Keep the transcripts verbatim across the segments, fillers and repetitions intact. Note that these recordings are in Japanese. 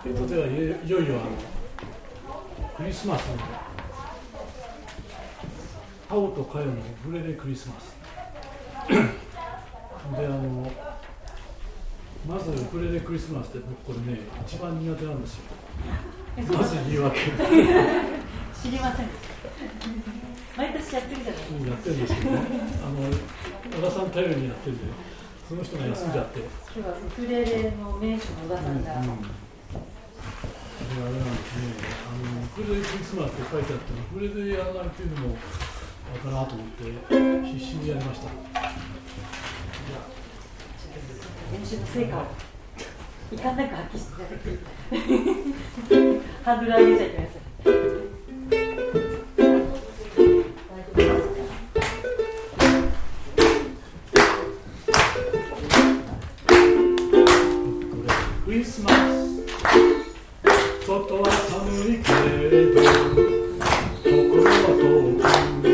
えっと、ではいよいよあのクリスマスの青とかよのウクレレクリスマスで、あのまずウクレレクリスマスって僕これね一番苦手なんですよ。まず言い訳知りません。毎年やってるじゃないですか。 やってるんですけど、ね、あの小田さん頼りにやってるんで、その人が休んじゃって。 今日はウクレレの名手の小田さんが。うんうん、 であれなんですね。あのウクレレクリスマスって書いてあってウクレレやらないっていうのもあれかなと思って必死にやりました。 練習の成果をいかんなく発揮していただきハードル上げちゃいけません。 クリスマス外は寒いけれど心は遠く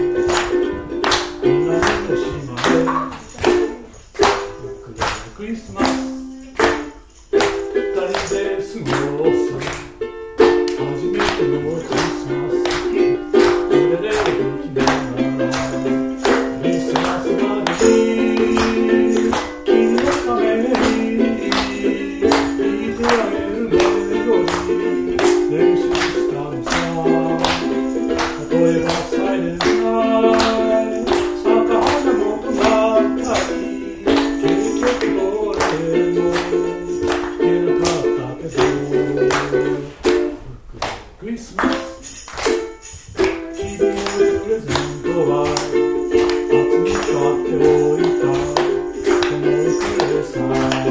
南の島でクリスマス二人で過ごす初めてのクリスマスこれで元気だなクリスマスまでに君のために弾いてあげるメロディー練習したのさ例えばサイレントナイト咲か花もとばっかり結局どれも弾けなかったけどクリスマス君のプレゼントは夏に買っておいたこのウクレレさ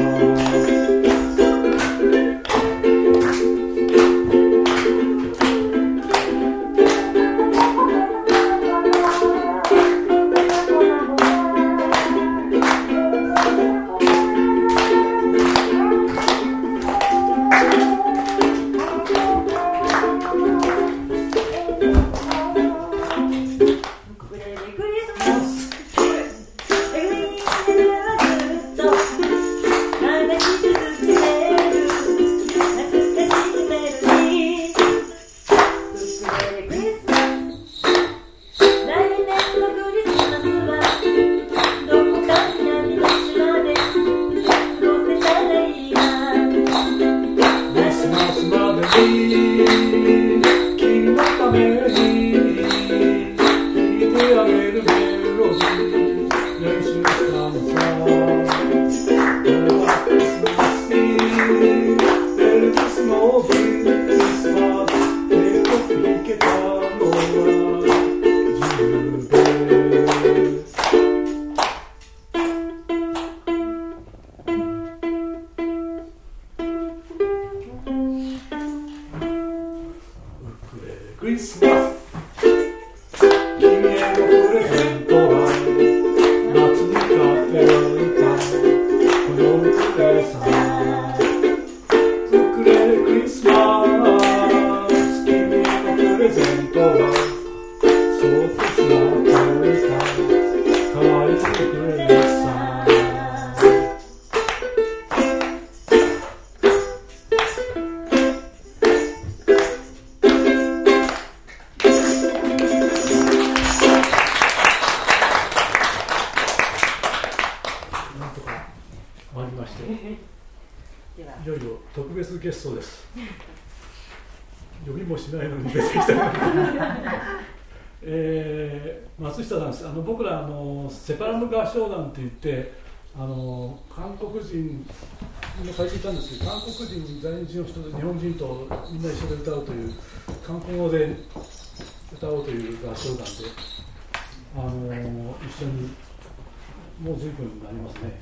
セパラム合唱団って言ってあの韓国人今書いていたんですけど韓国人在日の人と日本人とみんな一緒で歌うという韓国語で歌おうという合唱団であの一緒にもう随分になりますね。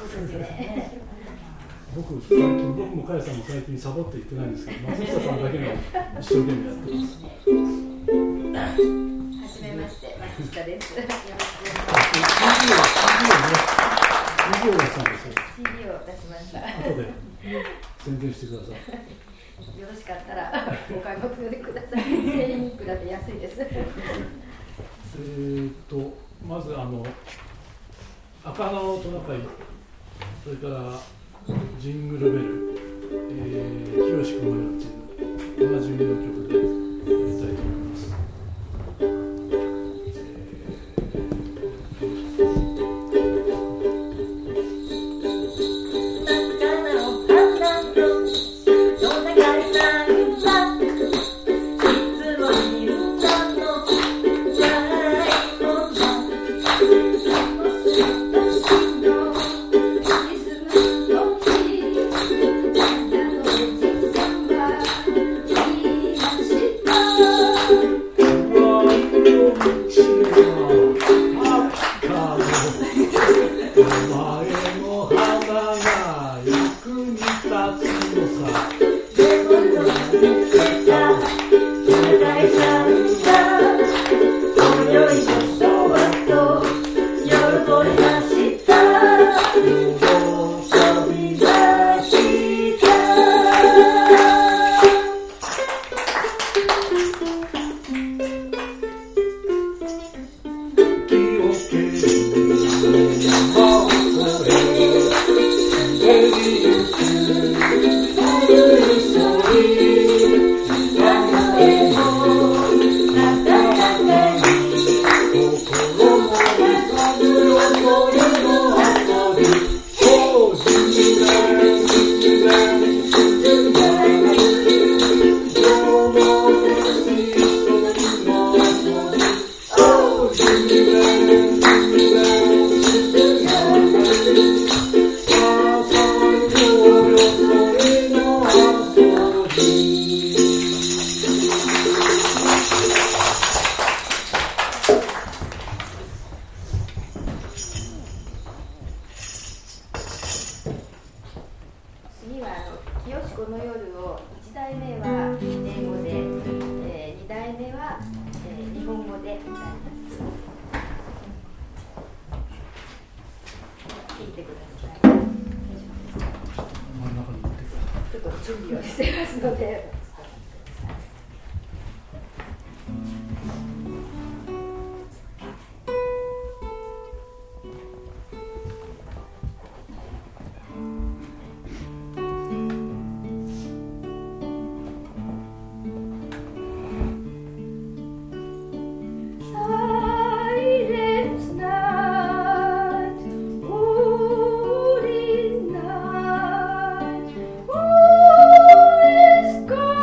僕最近僕もカヤさんも最近サボって言ってないんですけど松下さんだけが一生懸命やってます。 はじめまして、松下です。よろしくお願いします。 シーディー を出したんですよ。 シーディー を出しました。 後で宣伝してください。 よろしかったらお買い求めください。せんえんいくらで安いです。 えーっとまずあの赤のトナカイ、それからジングルベル、えー、清しく思えるっていう同じ意味の曲でやりたいと思います。 Go!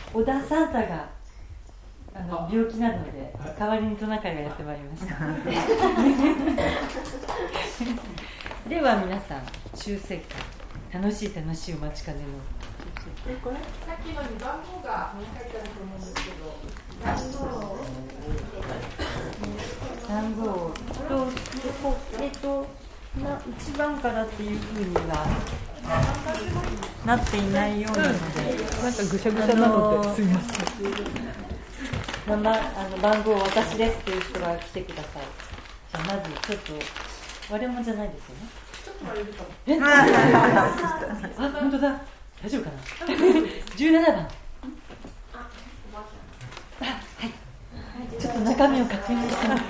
小田サンタがあの病気なので、 はい、 代わりにトナカイがやってまいりましたでは皆さん、抽選会楽しい楽しいお待ちかねのこれさっきのに番号が書いてあると思うんですけど、 番号と、えっと、ないちばんからっていうふうにはなっていないようなので、 なんかぐしゃぐしゃなのですみません。 あのあの番号私ですという人が来てください。じゃあまずちょっと割れ物じゃないですよね。 ちょっと割れるかも。 えあ、本当だ。大丈夫かな。じゅうななばん。あ、はい。ちょっと中身を確認してみます。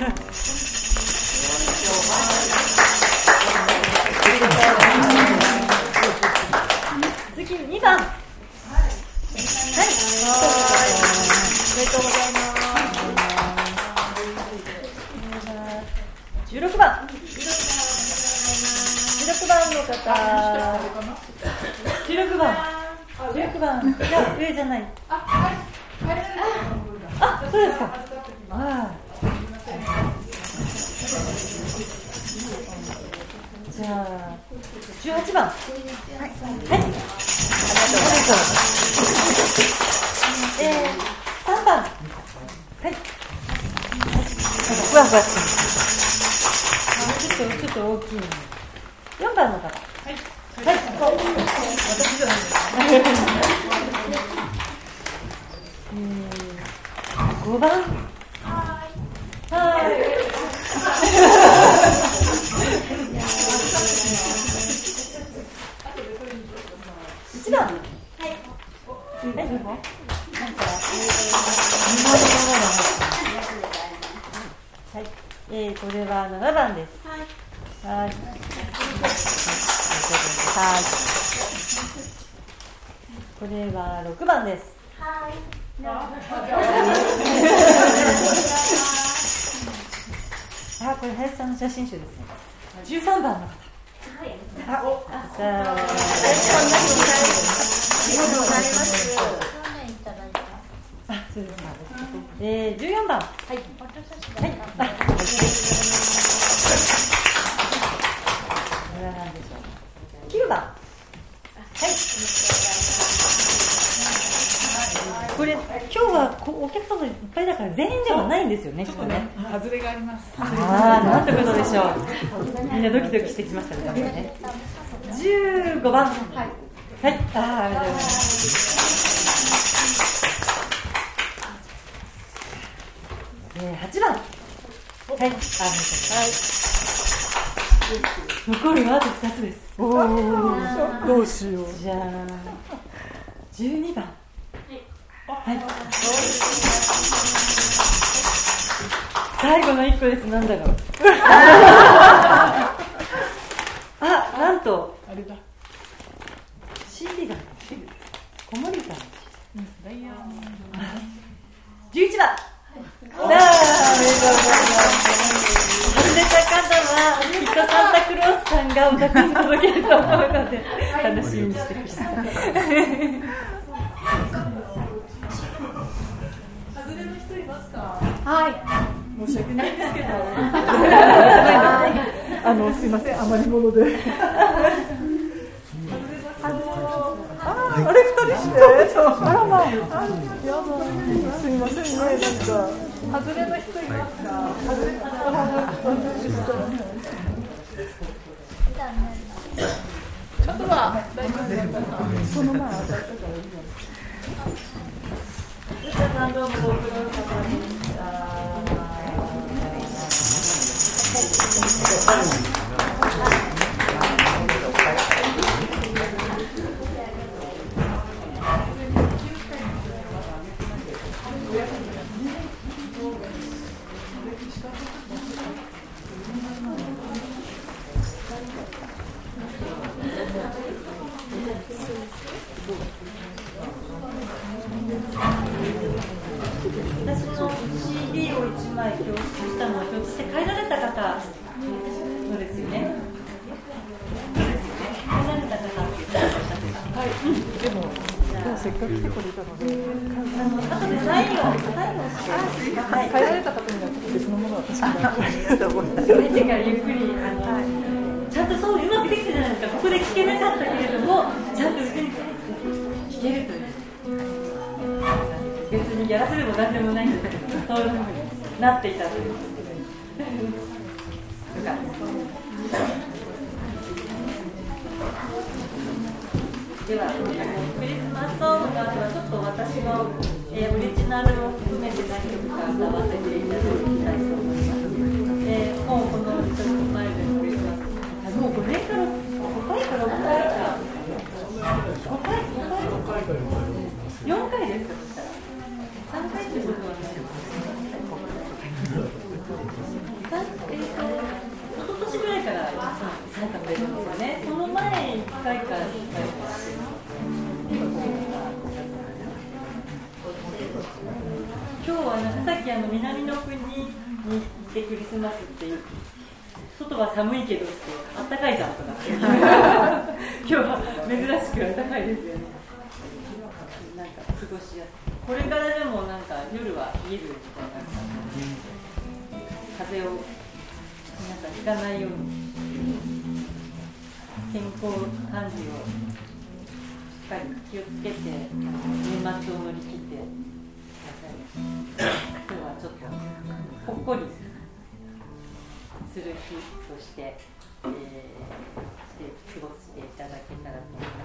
次にばん。はい。はい。おめでとうございます。じゅうろくばん。じゅうろくばんの方。じゅうろくばん。じゅうろくばん。いや、上じゃない。あ、はい。あ、そうですか。ああ。じゃあ、じゅうはちばん。はい。はい。ありがとうございます。えー、さんばん。はい。ふわふわしてます。ちょっと、ちょっと大きいの。よんばんの方。はい。はい。私じゃないです。ごばん。はい。はい。いちばん。はい。はい。なんか、はい。えー、これはななばんです。はい。はい。はい。これはろくばんです。はい。あ、これ林さんの写真集ですね。じゅうさんばんの方。はい。あ、じゃあ、ありがとうございます。あ、そうですか。えー、じゅうよんばん。はい。はい。あ、これは何でしょう。きゅうばん。はい。これ今日はお客様いっぱいだから全員ではないんですよね。きっとね。 外れがあります。 ああ、なんてことでしょう。みんなドキドキしてきましたね。じゅうごばん。はい。はい。ああ、ありがとうございます。えー、はちばん。はい。あ、はい。残るはあとふたつです。 おお、どうしよう。 じゃあ、じゅうにばん。はい。最後のいっこです。なんだろう。あ、なんとあれだ。 シーディー が小森さん。じゅういちばん。おめでとうございます。外れた方はきっとサンタクロースさんがお宅に届けると思うので楽しみにしてください。 はい。申し訳ないんですけど。 あのすいません、余り物で。ああれ二人して。あらまあ。やだ。すいませんね、なんか。外れの人いますか。外れた方があとは大丈夫ですか。その前当たったからいいじゃん。 どうもご苦労様でした。私の シーディー をいちまい表出したのを表示して帰られた方そうですよね。帰られた方って言ったらおっしゃってた。 はい。でも今日せっかく来てくれたので感謝サインをサインをして、はい、 変えられた方には別のものを私がありがとうございます。それでからゆっくりあの、はい、ちゃんとそううまくできてるじゃないですか。ここで聞けなかったけれども、ちゃんとうちに聞けるという。別にやらせでも何でもないんですけど、そういうふうになっていたという。よかったです。では、クリスマスソングの後はちょっと私の、えー、オリジナルを含めて何曲か歌わせていただきたいと思います。えー、もうこの「リトルスマイル」のクリスマス、もうごねんからごかいからろっかいかごかいごかいよんかいですか。そしたらさんかいってことはない。えーと一昨年ぐらいから参加されるんですよね。その前いっかいからいっかい今日はなんかさっきあの南の国に行ってクリスマスっていう外は寒いけどってあったかいじゃんとか今日は珍しくあったかいですよね。なんか過ごしやすい。これからでもなんか夜は冷えるみたいな風邪を皆さんひかないように健康管理をしっかり気をつけて年末を乗り切ってください。今日はちょっとほっこりする日として、えー、して過ごしていただけたらと思います。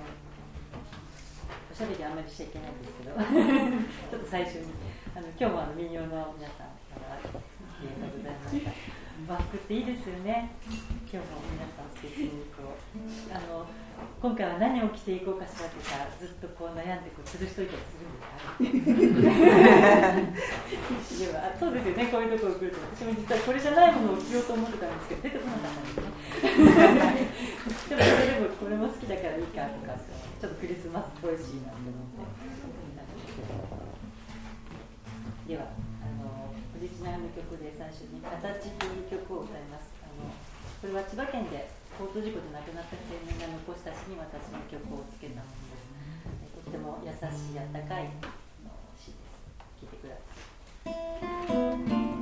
おしゃべりあんまりしちゃいけないんですけどちょっと最初にあの今日もあの民謡の皆さんありがとうございました。バックっていいですよね。今日も皆さん素敵にこうあの今回は何を着ていこうかしらとかずっとこう悩んでこう吊るしといたりするんですか。ではそうですよね。こういうところ来ると私も実はこれじゃないものを着ようと思ってたんですけど出てこなかったんですね。でもそれでもこれも好きだからいいかとかちょっとクリスマスっぽいしなんて思ってではあのオリジナルの曲で最初に「形」という曲を歌います。あのこれは千葉県で交通事故で亡くなった青年が残した詩に私の曲をつけたものです。とっても優しいあったかい詩です。聴いてください。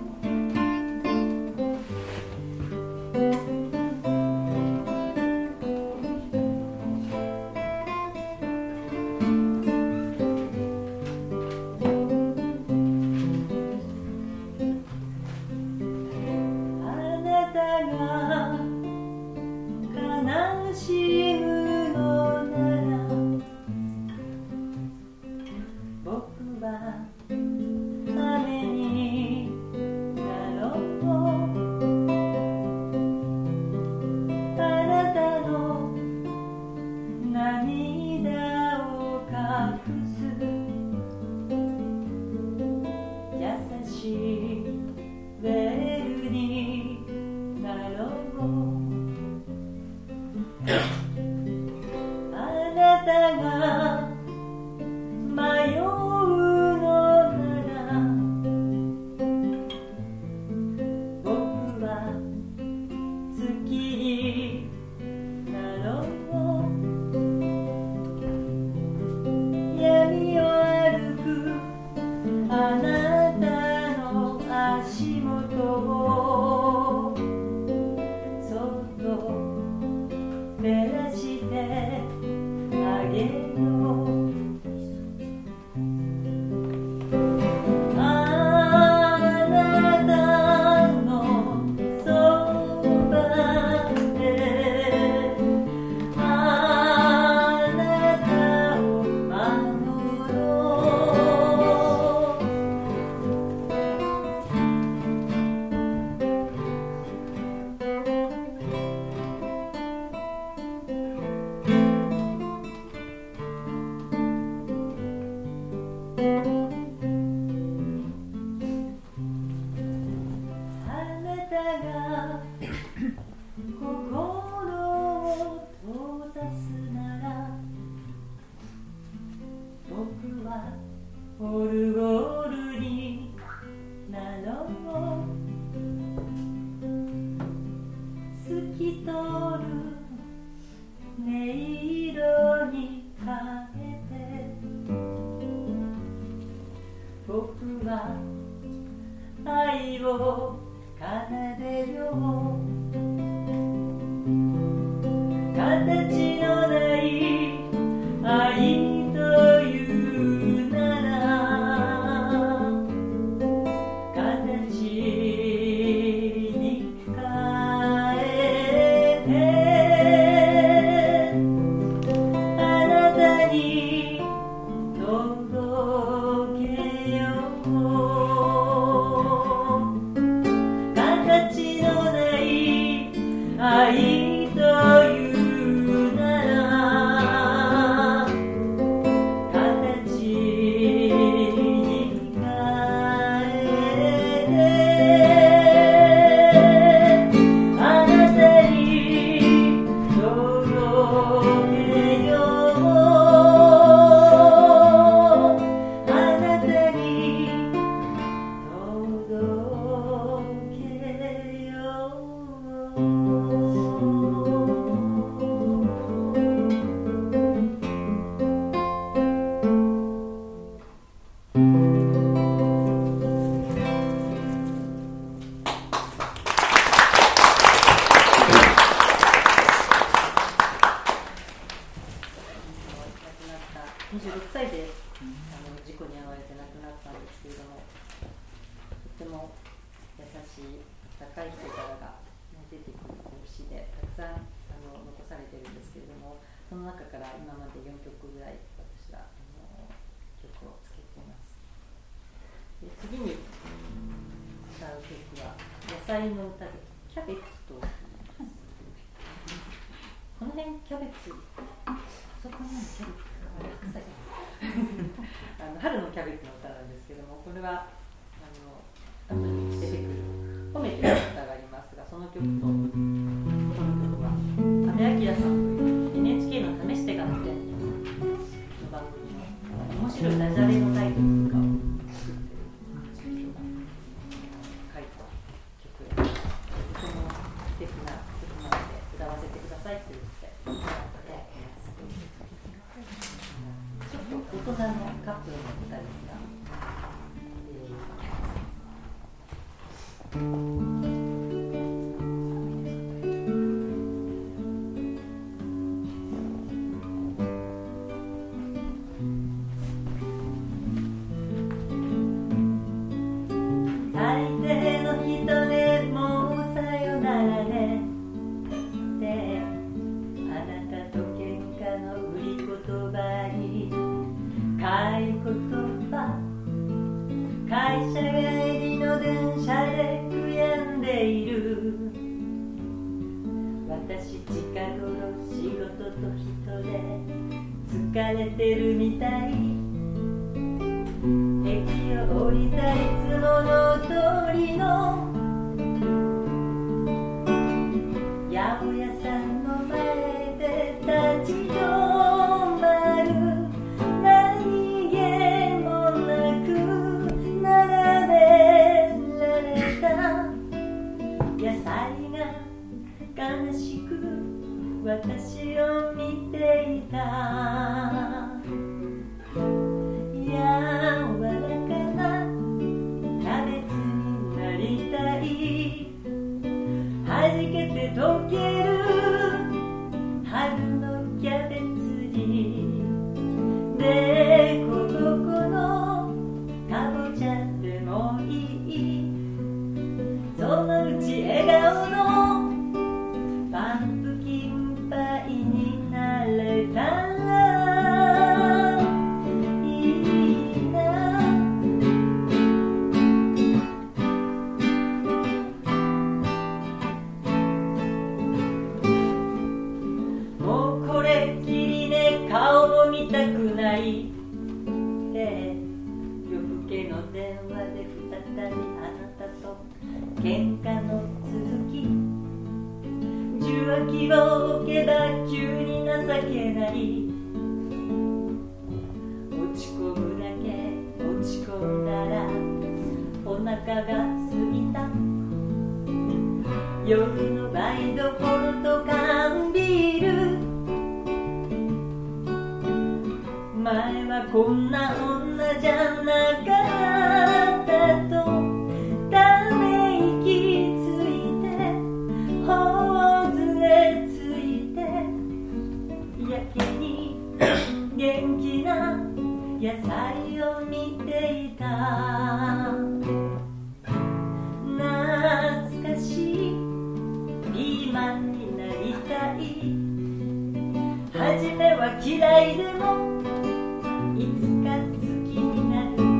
は愛を奏でよう。形のない愛というなら形に変えてあなたに届けよう。形のない愛というなら形に変えてあなたに届けよう。あなたに届けよう。にじゅうろくさいであの事故に遭われて亡くなったんですけれども、とても優しい温かい人柄が、ね、出てくる講師でたくさんあの残されているんですけれども、その中から今までよんきょくぐらい私はあの曲をつけています。で次に歌う曲は野菜の歌です。キャベツとこの辺キャベツ、あそこにあるキャベツあの春のキャベツの歌なんですけども、これはあの後に出てくる褒めてる歌がありますが、その曲とこの曲は阿部明さんという エヌエイチケー の試してがっての番組の面白いダジャレのタイトルとかを作っている人が書いた曲で、とても素敵な曲なので歌わせてくださいと言って歌っています。大人のカップルの歌ですが、最低の人でもうさよならねってあなたと喧嘩の売り言葉に買い言葉、会社帰りの電車で悔やんでいる。私近頃仕事と人で疲れてるみたい。駅を降りたいつもの通りの八百屋さんの前で立ち止まる。何気もなく並べられた野菜が悲しく私を見ていた。柔らかなキャベツになりたい。弾けて溶ける春のキャベツにでこぼこのかぼちゃでもいい。そのうち笑顔のパンプキンパイになれたらいいな。もうこれっきりね、顔を見たくないって夜更けの電話で再びあなたと喧嘩の続き。受話器を置けば急に情けない。落ち込むだけ落ち込んだらお腹が空いた。夜の台所と缶ビール。前はこんな女じゃなかっ野菜を見ていた。懐かしいピーマンになりたい。初めは嫌いでもいつか好きになる。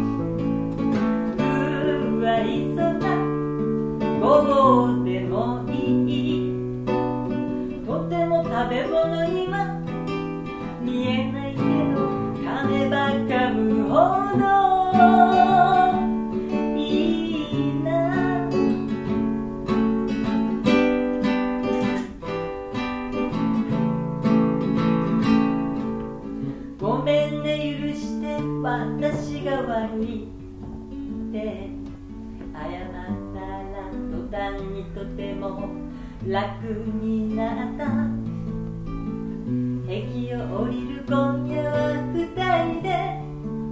うわいそなごぼうでもいい。とても食べ物には見えないけど噛めば噛むほどいいな。ごめんね許して私が悪いって謝ったら途端にとても楽になった。駅を降りる今夜は二人で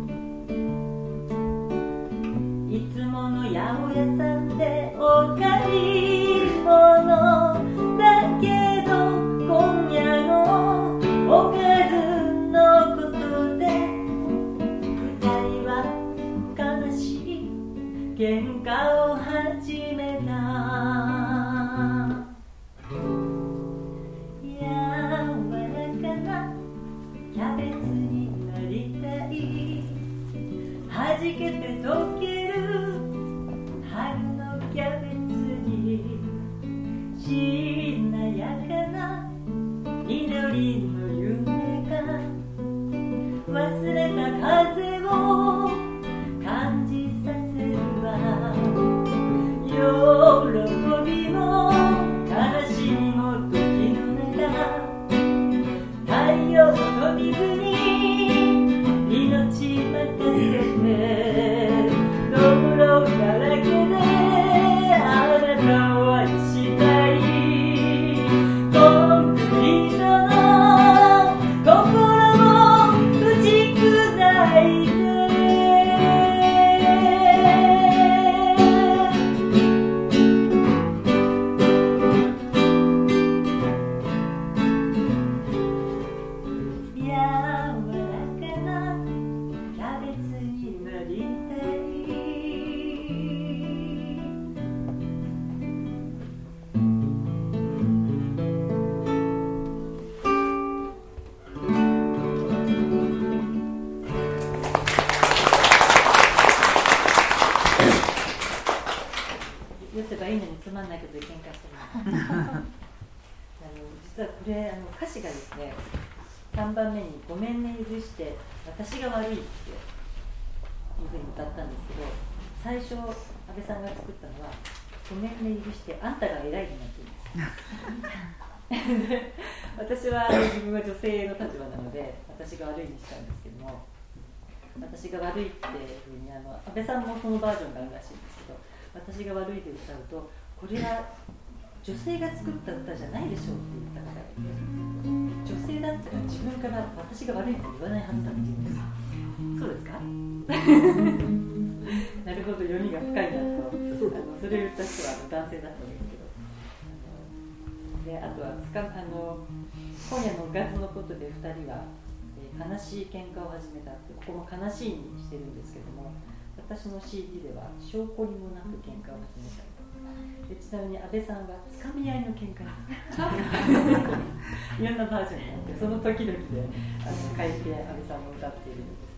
いつもの八百屋さんでお買い物だけど今夜のおかずのことで二人は悲しい喧嘩を始めた。キャベツになりたい。はじけて溶ける春のキャベツにしなやかな緑の夢が忘れた風を感じさせるわ。喜びも悲しみも時の中太陽と水に命任せてどぶろだらけであなたを愛したい。コンクリートの心を打ち砕いていいのにつまんないことで喧嘩してますあの実はこれあの歌詞がですねさんばんめに「ごめんね許して私が悪い」っていうふうに歌ったんですけど、最初安倍さんが作ったのは「ごめんね許してあんたが偉い」になっているんです私は自分は女性の立場なので私が悪いにしたんですけども、私が悪いっていうふうにあの安倍さんもそのバージョンがあるらしいんですけど、私が悪いで歌うとこれは女性が作った歌じゃないでしょうって言った方がいて、女性だったら自分から私が悪いって言わないはずだって言うんですよ。そうですかなるほど、読みが深いなとあのそれを言った人は男性だったんですけど、であとはつかあの今夜のおかずのことでふたりは、えー、悲しい喧嘩を始めたって、ここも悲しいにしてるんですけども、私の シーディー では証拠にもなく喧嘩を始めたりで、ちなみに安倍さんがつかみ合いの喧嘩にいろんなバージョンがあって、その時々であの書いて安倍さんも歌っているんです。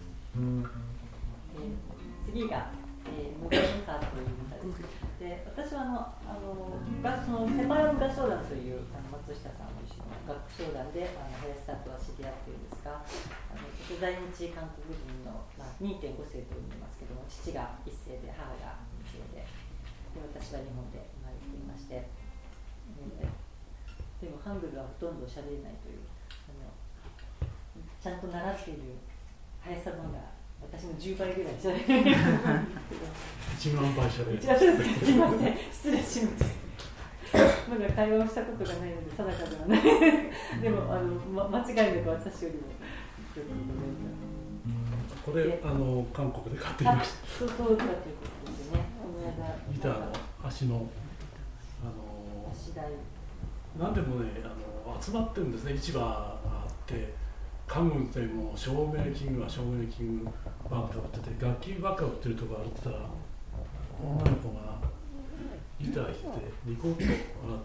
えー、次が「えー、無限歌」という歌です。で私はあのあのそのセパラム合唱団というあの松下さんの一緒の合唱団であの林さんとは知り合っているんですが、あの在日韓国人の、まあ、にてんご 世と言いますけども、父が一世で母が二世で、で私は日本で生まれていまして、えー、でもハングルはほとんど喋れないという、あのちゃんと習っている林さんの方が私のじゅうばいぐらい喋れるいちまんばい喋れる。 すみません、失礼しましたまだ会話をしたことがないので定かではないでもあの、ま、間違いなく私よりもよくこれあの韓国で買ってきました。 そうそうだということですね。 ギターの足のあの足台何でもねあの集まってるんですね。市場があって家具でも照明器具は照明器具ばっか売ってて、楽器ばっか売ってるとこ歩いてたら女の子がギター弾いてニコッと笑って、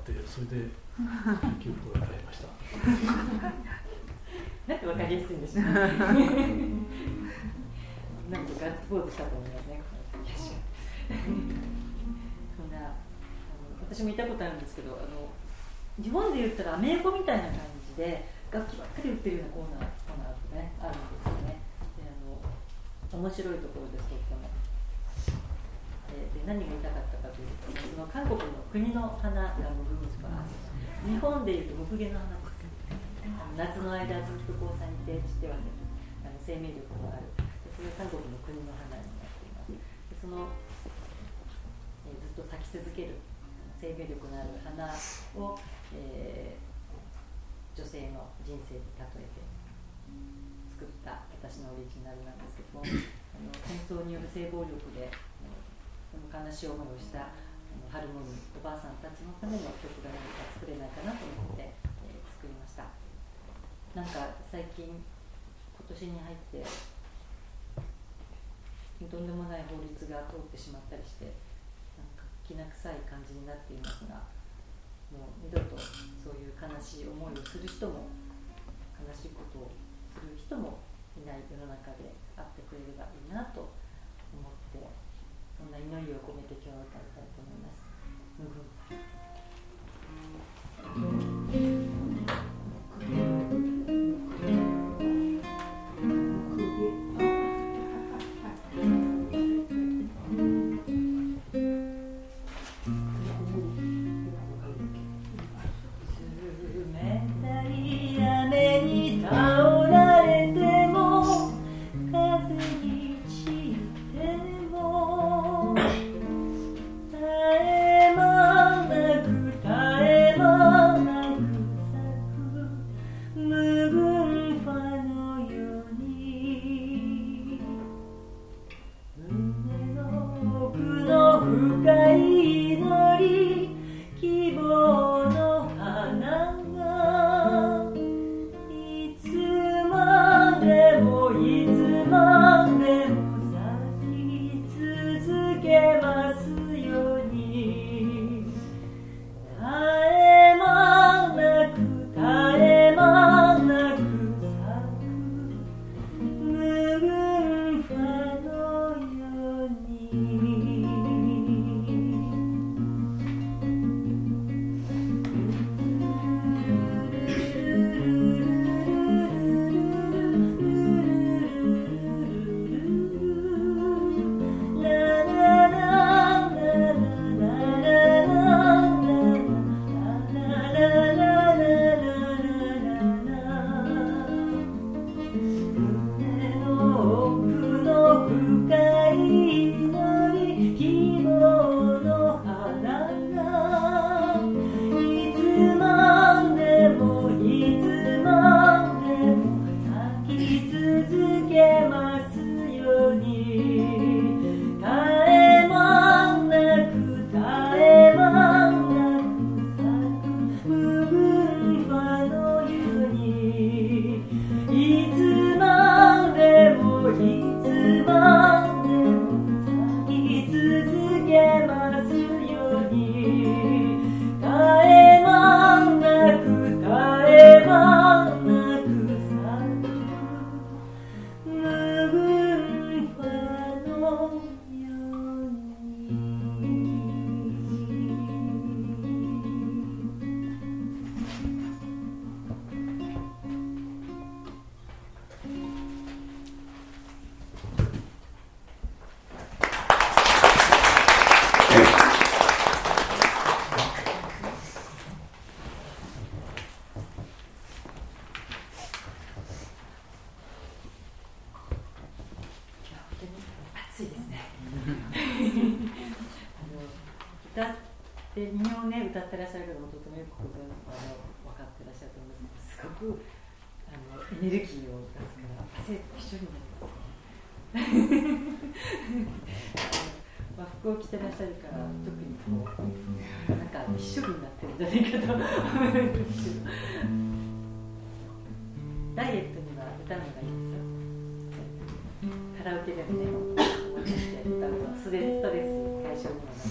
それで記憶が買いました。 なんかわかりやすいんでしょうね。なんかガッツポーズしたと思いますね。そんなあの私もいたことあるんですけど、あの日本で言ったらアメ横みたいな感じで楽器ばっかり売ってるようなコーナーコーナーってねあるんですよね。であの面白いところですとっても。で何が言いたかったかというと、その韓国の国の花がムグムスパー、日本でいうとムクゲの花です。夏の間ずっとこう咲いて散ってはね、あの生命力がある。それは韓国の国の花になっています。でその、えー、ずっと咲き続ける生命力のある花を、えー、女性の人生に例えて作った私のオリジナルなんですけども、あの戦争による性暴力で悲しい思いをしたハルモニーおばあさんたちのための曲が何か作れないかなと思って、えー、作りました。なんか最近今年に入ってとんでもない法律が通ってしまったりして、なんかきな臭い感じになっていますが、もう二度とそういう悲しい思いをする人も悲しいことをする人もいない世の中であってくれればいいなと思って、そんな祈りを込めて今日は歌いたいと思います。ムグで民謡をね歌ってらっしゃる方もとてもよくあの分かってらっしゃると思いますけど、すごくあのエネルギーを出すから汗と一緒になりますね。和服を着てらっしゃるから特にこうなんか一緒になってるんじゃないかと思うんですけど、ダイエットにはカラオケでもね、思い出して歌うとストレス解消にもなりますし。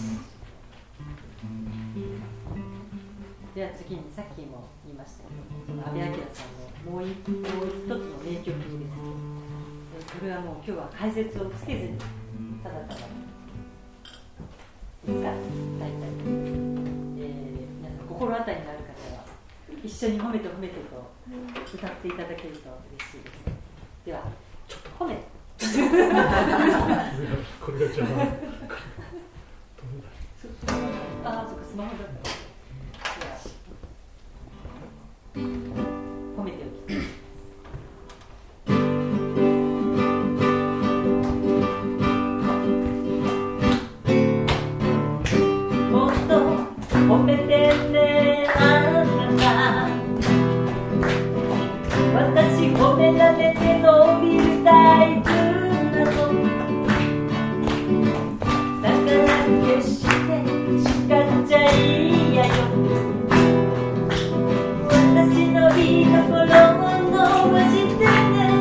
では次にさっきも言いましたけど、その阿部寛さんのもう一もう一つの名曲です。これはもう今日は解説をつけずにただただいつか歌いたいと思います。えー、皆さん心当たりのある方は一緒に褒めて褒めてと歌っていただけると嬉しいです。では褒めこれが邪魔。 ああ、そっか、スマホだった。褒めておきます。もっと褒めてね、あなた。私褒められて伸びるタイプなの。だから決して叱っちゃいやよ。私のいいところを伸ばしてね。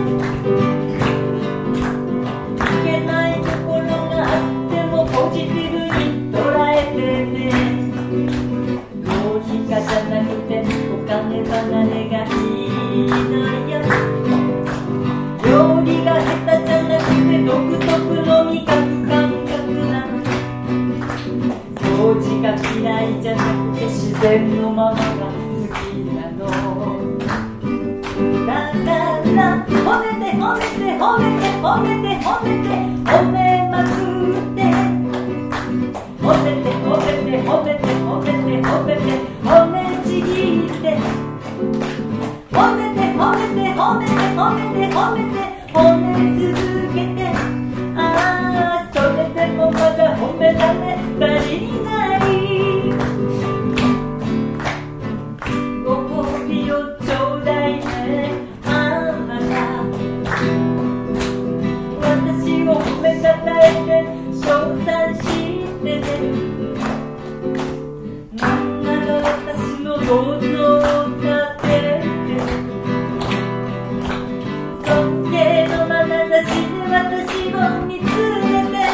いけないところがあってもポジティブに捉えてね。浪費家じゃなくてお金離れがいいのよ。料理が下手じゃなくて独特の味覚感覚なの。掃除が嫌いじゃなくて自然のままが好きなの。だから褒めて褒めて褒めて褒めて褒めて褒めまくって褒めて褒めて褒めて褒めて褒めて褒めちぎって褒めて褒めて褒めて褒めて褒めて褒め続けて。ああ、それでもまだ褒められ足りない。ご褒美をちょうだいね、あなた。私を褒めたたえて称賛してね。なんなら私の銅像を立てて、尊敬の眼差しで私を見つめて。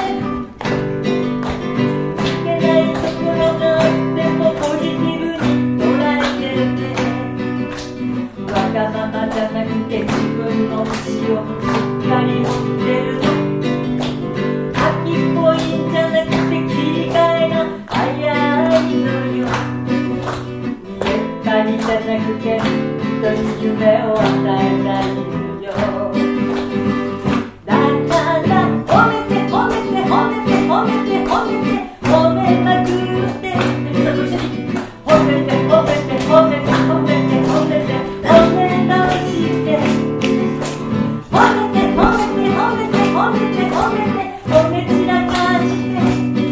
いけないところがあってもポジティブに捉えてね。わがままじゃなくて自分の意思をしっかり持ってるの。飽きっぽいんじゃなくて切り替えが早いのよ。見えっ張りじゃなくて人に夢を与えたいのよ。だから褒めて褒めて褒めて褒めて褒めて褒めまくって。皆さんと一緒に褒めて褒めて褒めて褒めて褒めて褒め直して褒めて褒めて褒めて褒めて褒めて褒め散らかして。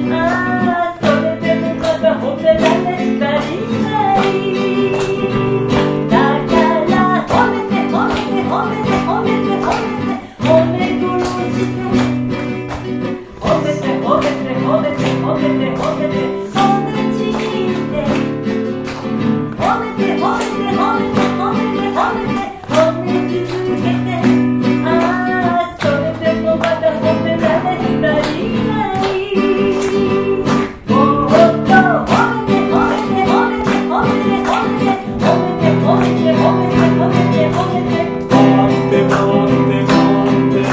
ああ、それでもまだ褒められ足りない。だから褒めて褒めて褒めて褒めて褒めて褒め殺して褒めて褒めて褒めて褒めて褒めて褒めちぎって褒めて褒めて褒めて褒めて褒めて褒め続けて。ああ、それでもまだ褒められ足りない。もっと褒めて褒めて褒めて褒めて褒めて褒めて褒めて褒めて褒めて褒めて回って回って回って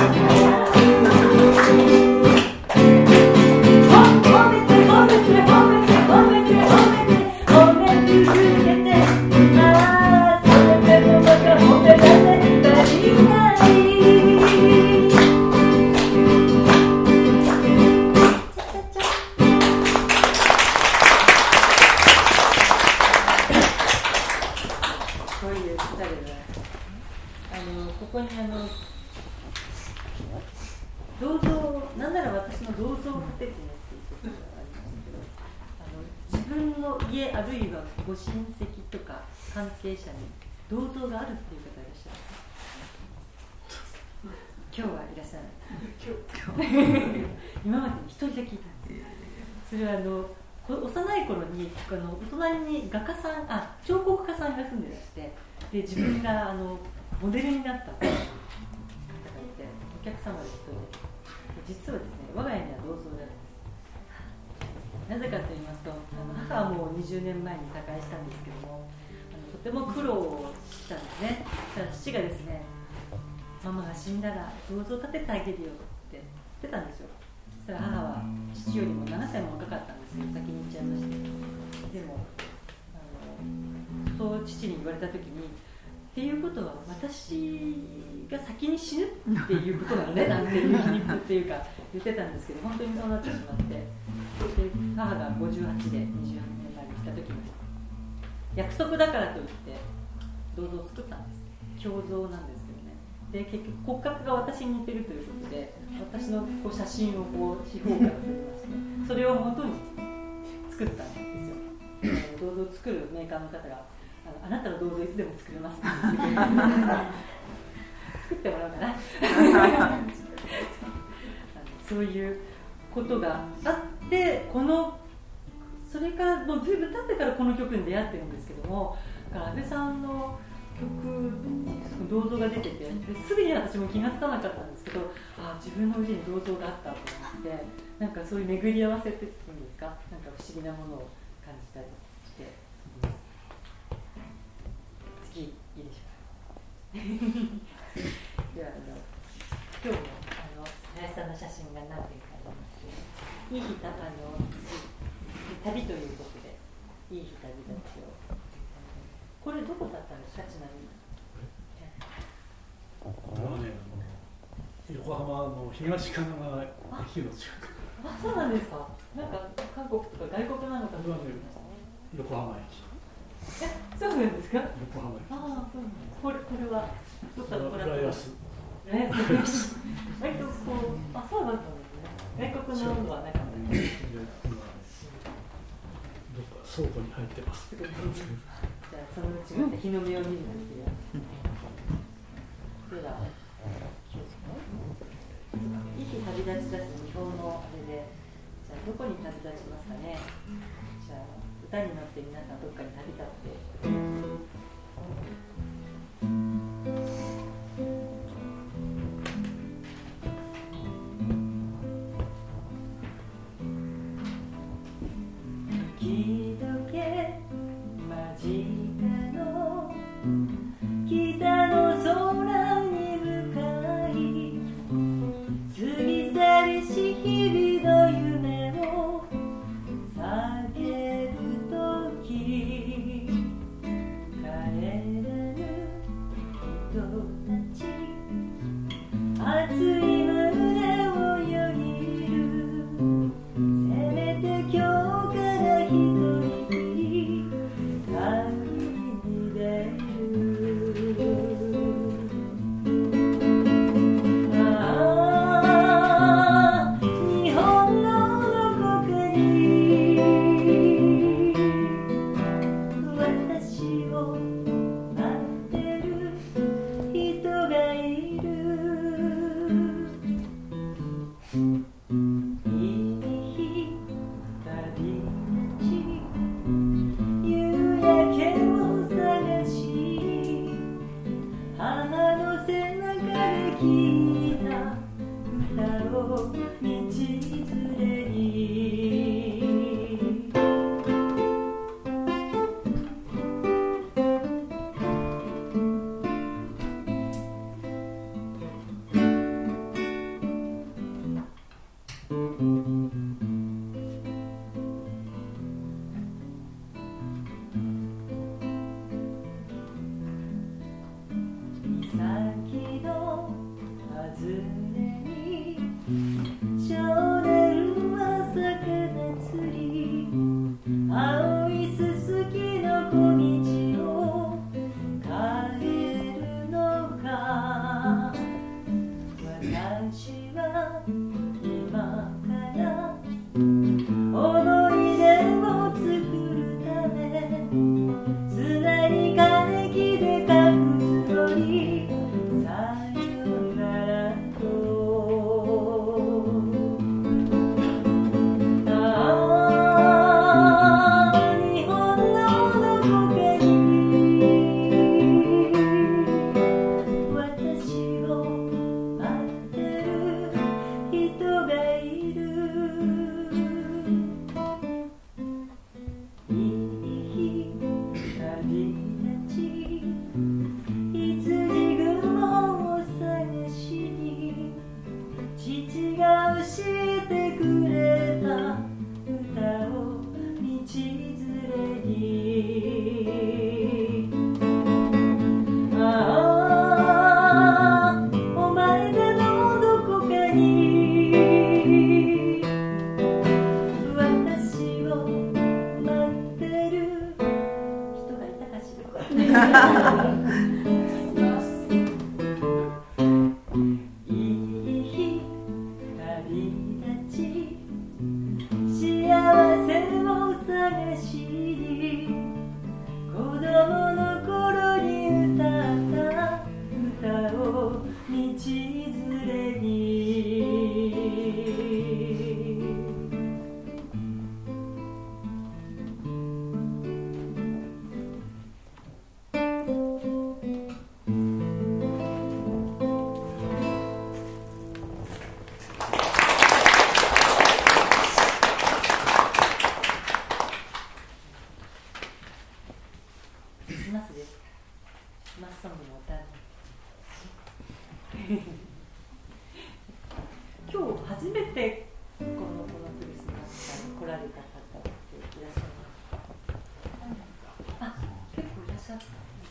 褒めて褒めて褒めて褒めて褒めて褒め続けて。ああ、それでもまだ褒められ足りない。こういう歌ではあのここにあの銅像、なんなら私の銅像を立ててねっていうことがありますけど、あの自分の家あるいはご親戚とか関係者に銅像があるっていう方いらっしゃる。今日はいらっしゃらない今までに一人だけいたんです。それはあの幼い頃にあのお隣に画家さん、あ、彫刻家さんが住んでらして、で自分があのモデルになったって言って、 客様で一人で、実はですね、我が家には銅像があるんです。なぜかと言いますと、あの母はもうにじゅうねんまえに他界したんですけども、あのとても苦労をしたんですね。だから父がですね、ママが死んだら銅像建ててあげるよって言ってたんですよ。そしたら母は父よりもななさいも若かったんですけど、先に行っちゃいまして、でもあのそう父に言われた時に、っていうことは私が先に死ぬっていうことなのねなんていう皮肉っていうか言ってたんですけど、本当にそうなってしまって、で母がごじゅうはちでにじゅうはちねんまえに来た時に約束だからといって銅像を作ったんです。胸像なんですけどね。で結局骨格が私に似てるということで、私のこう写真をこう四方から撮りまして、それを元に作ったんですよ。銅像を作るメーカーの方があのあなたの銅像いつでも作れますって言ってくれて作ってもらおうかなそういうことがあって、このそれからもう随分経ってからこの曲に出会ってるんですけども、だから安倍さんの曲銅像が出てて、ですぐに私も気がつかなかったんですけど、あ自分の家に銅像があったと思って、なんかそういう巡り合わせっていうんですか、なんか不思議なものを感じたりしています。次いいでしょうかではあの今日もあの林さんの写真が何点かありますけど、いい日たあの旅ということで、いい日旅立ちを。これどこだったんですか、ちなみに。 これはね、横浜の東神奈川駅の近く。 あ、そうなんですか。なんか韓国とか外国なのかと思いましたね。 横浜駅。 え、そうなんですか。 横浜駅。 ああ、そうなんです。これこれはどっかのこれ浦安。 浦安。割とこう、あ、そうだったんですね。外国のものはなかったです。 どっか倉庫に入ってます。 じゃあそのうちまた日の目を見るんですよ。では、いい日旅立ちだし日本のあれで、じゃあどこに旅立ちますかね。じゃあ歌に乗って皆さんどっかに旅立って。 えてくれた歌を道連れにああお前がのどこかに私を待ってる人がいたかしら今日初めてこのこのクリスマスに来られた方っていらっしゃいますか？あ、結構いらっしゃった。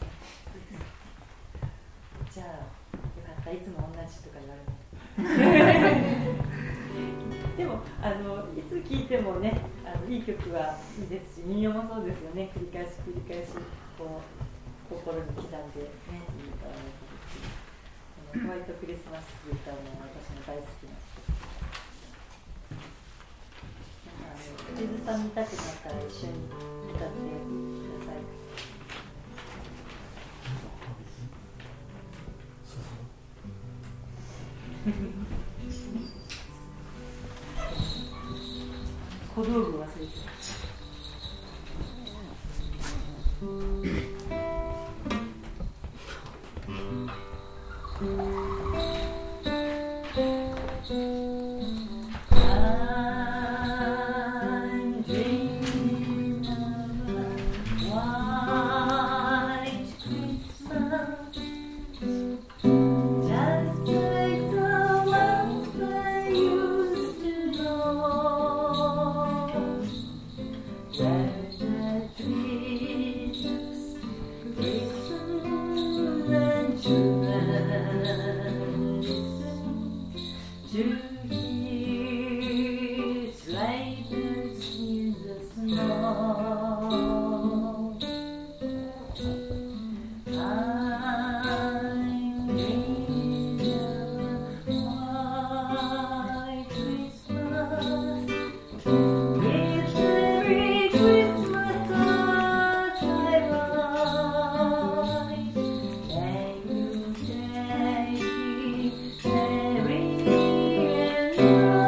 じゃあよかった、いつも同じとか言われないでもあのいつ聴いてもね、あのいい曲はいいですし、民謡もそうですよね。繰り返し繰り返しこう心に刻んでね、いい歌をホワイトクリスマス歌うのは私も大好きな人。なんかあの口ずさみたくなったら一緒に歌ってください。小道具忘れてます。 Thank you.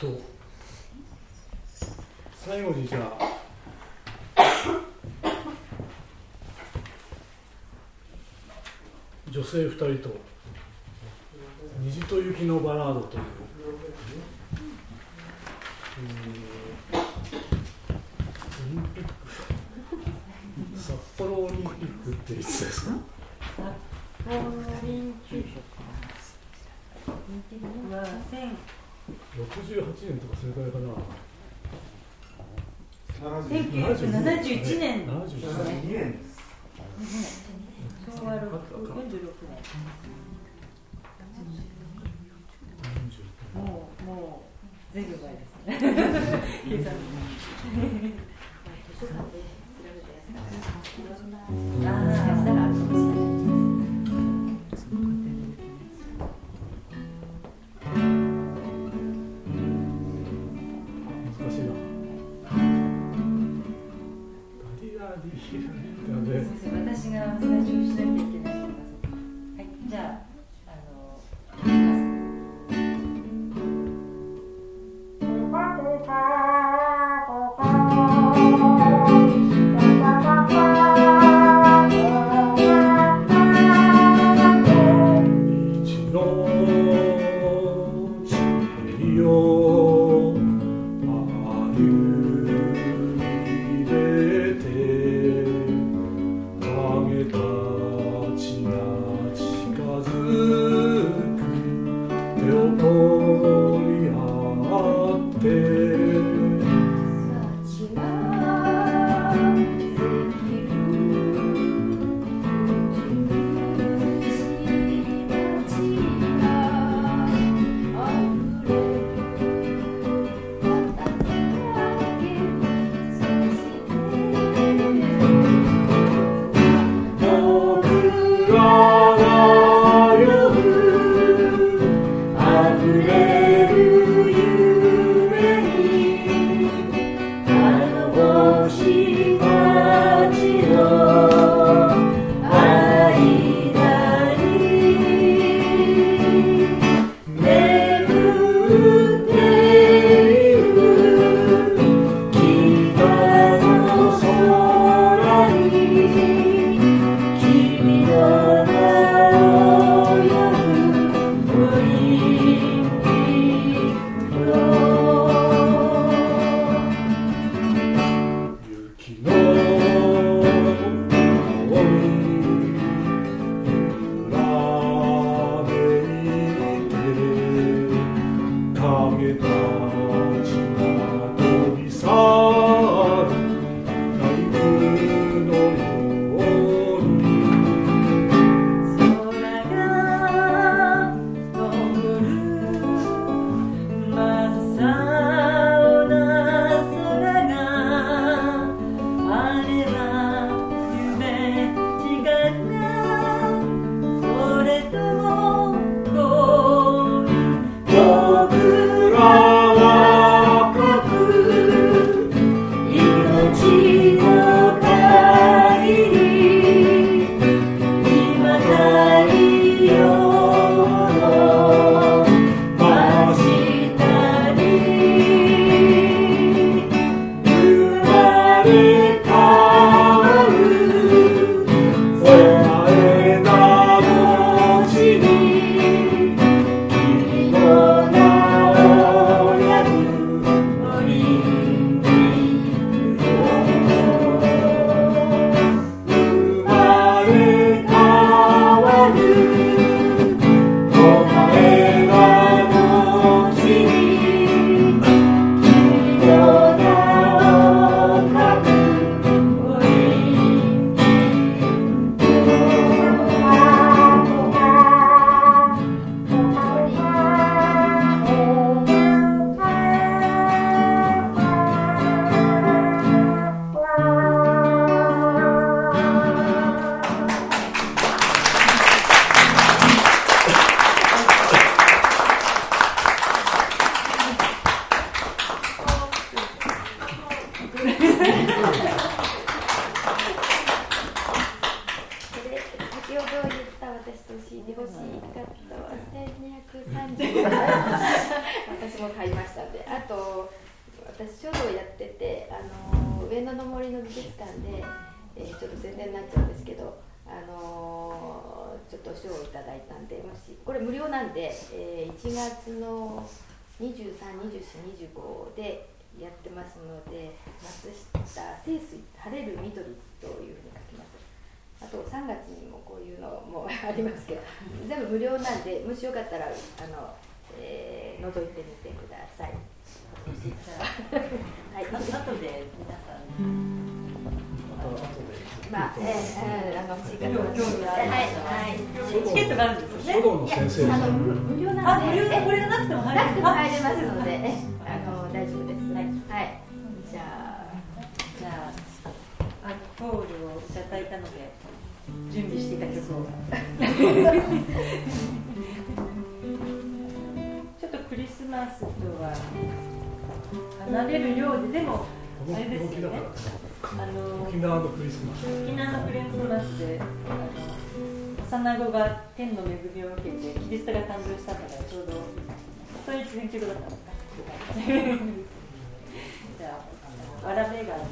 と最後にじゃあ女性ふたりと虹と雪のバラードという、えー、オリンピック札幌オリンピックっていつですか？ 札幌オリンピックはせんろくじゅうはちねんとかそれくらいかな。 せんきゅうひゃくななじゅういちねんななじゅういちねん昭和よんじゅうろくねん。もう、もう、ずいぶん前ですね。計算。ああ、したらあるかもしれない。 難しいな。 私が最初にしなきゃいけないのが、はい、じゃあ、あの、いきます。 僕らはこれ無料なんで、えー、いちがつのにじゅうさん、にじゅうよん、にじゅうごでやってますので、松下清水晴れる緑というふうに書きます。あとさんがつにもこういうのもありますけど、全部無料なんで、もしよかったらあの、えー、覗いてみてください。はい、あとで皆さん。まあ、えー、あの、チケットが、はい、はい、チケットがあるんですよね。 書道の先生。 あの、無料なんで、 これがなくても入れなくても入れますので、あの、大丈夫です。はい、はい、じゃあ、 じゃあ、アンコールをいただいたので、準備していた曲を。ちょっとクリスマスとは離れるようで、でも、あれですよね。あの沖縄のクリスマス。 沖縄のクリスマスで、あの幼子が天の恵みを受けてキリストが誕生したのがちょうどそういう一年中だったのか。じゃあ、わらべが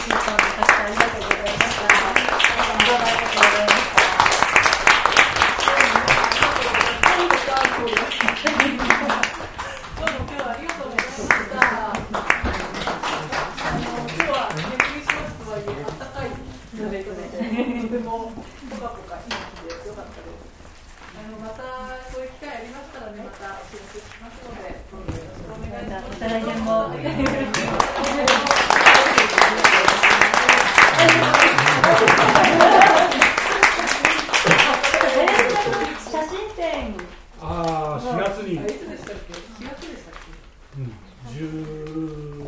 あポカポカいい日でよかったです。あのまたそういう機会ありましたらね、またお知らせしますので、どうぞよろしくお願いします。 また来年も。写真展。 ああ、しがつに。 いつでしたっけ？しがつでしたっけ？ うん、十。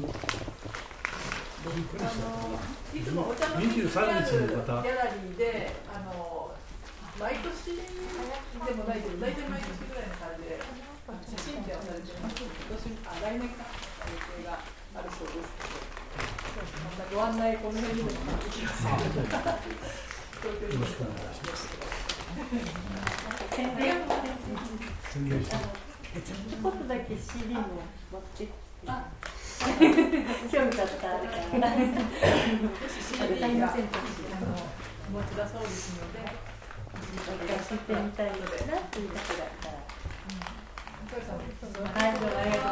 いつもお茶のにじゅうさんにちにまたギャラリーで、あの毎年でもないけど、大体毎年ぐらいの感じで写真展をされてます。今年あ来年か予定があるそうです。またご案内この辺にもできます。よろしくお願いします。 宣伝宣伝して。 ちょっとだけ シーディー も持ってきて。興味だったらあるから。 シーディー がお持ちだそうですので、 知ってみたいなっていう方だったら。 はい、どうもありがとうございました。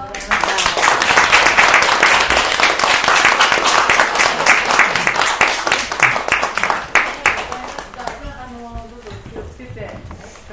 あのどうぞ気をつけて。